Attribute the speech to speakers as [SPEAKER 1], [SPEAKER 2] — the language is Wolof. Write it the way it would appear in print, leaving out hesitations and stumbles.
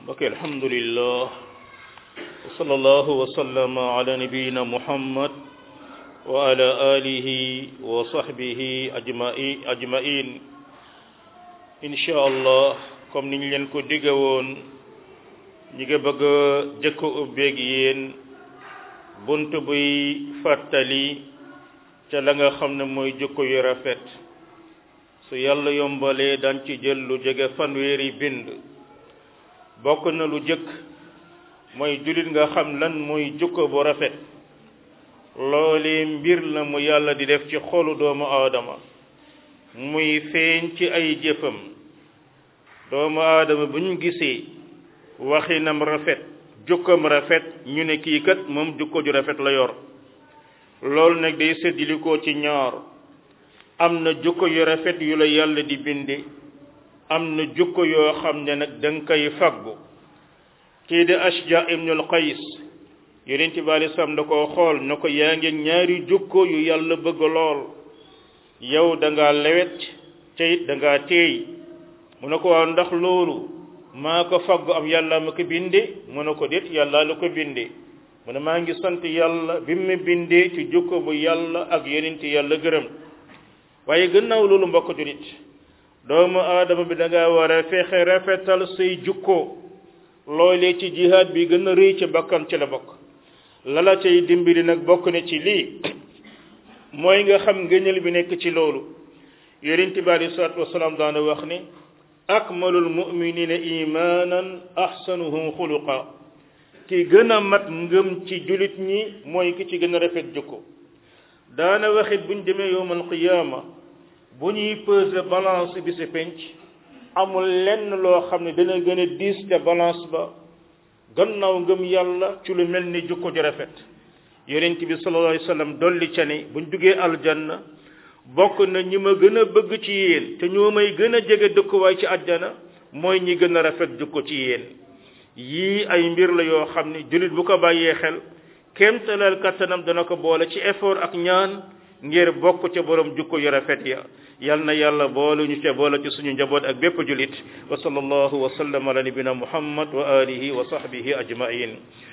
[SPEAKER 1] ok alhamdulillah wa sallallahu wa sallama ala nabiyyina muhammad wa ala alihi wa sahbihi ajma'in insha allah comme niñ leen ko digge woon ñi nga bëgg a jëkk ubbeeg yéen bunt buy fàttali ca la nga xam ne mooy jikko yu rafet su yàlla yombalee daan ci jël lu jege fanweeri bind bokk na lu jëkk mooy julit nga xam lan mooy jikko bu rafet loolee mbir la mu yàlla di def ci xolu doomu aadama muy feeñ ci ay jëfam doomu aadama bu ñu gisee waxinam rafet jukkoom rafet ñu ne kii kat moom jukko ju rafet la yor loolu nag day séddilikoo ci ñaar am na jukko yu rafet yu la yàlla di binde am na jukko yoo xam ne nag danga koy faggu kii de Ashja ibnul Qays yonent bi alei salaam da koo xool na ko yaa ngi ñaari jukko yu yàlla bëgg lool yow da ngaa lewet te it da ngaa teey mu ne ko waaw ndax loolu maa ko faggu am yàlla ma ko binde mu ne ko déet yàlla la ko binde mu ne maa ngi sant yàlla bi mu bindee ci jukko bu yàlla ak yonent yàlla gërëm waaye gannaaw loolu mbokk julit doomu aadama bi da ngaa war a fexe rafetal say jukko loolee ci jihaad bi gën a rëy ci bakkan ci la bokk lala cay dimbali nag bokk ne ci lii mooy nga xam ngëneel bi nekk ci loolu yonent bi alei salaatu wasalaam daana wax ne akmalul muminina imanan ahsanuhum xuluqa ki gën a mat ngëm ci julit ñi mooy ki ci gën a rafet jukko daana waxit buñ demee yowmal qiyaama bu ñuy peser balance bi si penc amul lenn loo xam ne dana gën a diis te balance ba gannaaw ngëm yàlla ci lu mel ni jukko ju rafet yonent bi sallallahu alayhi wa sallam dolli ca ne buñ duggee aljanna bokk na ñi ma gën a bëgg ci yéen te ñoo may gën a jege dëkkuwaay ci àjjana mooy ñi gën a rafet jukko ci yéen yii ay mbir la yoo xam ne jullit bu ko bàyyee xel kéemtalal kattanam dana ko boole ci effort ak ñaan ngir bokk ca borom jukko yu rafet ya yal na yàlla boole ñu ca boole ci suñu njaboot ak bépp jullit wa sallallahu wa sallam ala nabina muhammad wa alihi wa sahbihi ajmain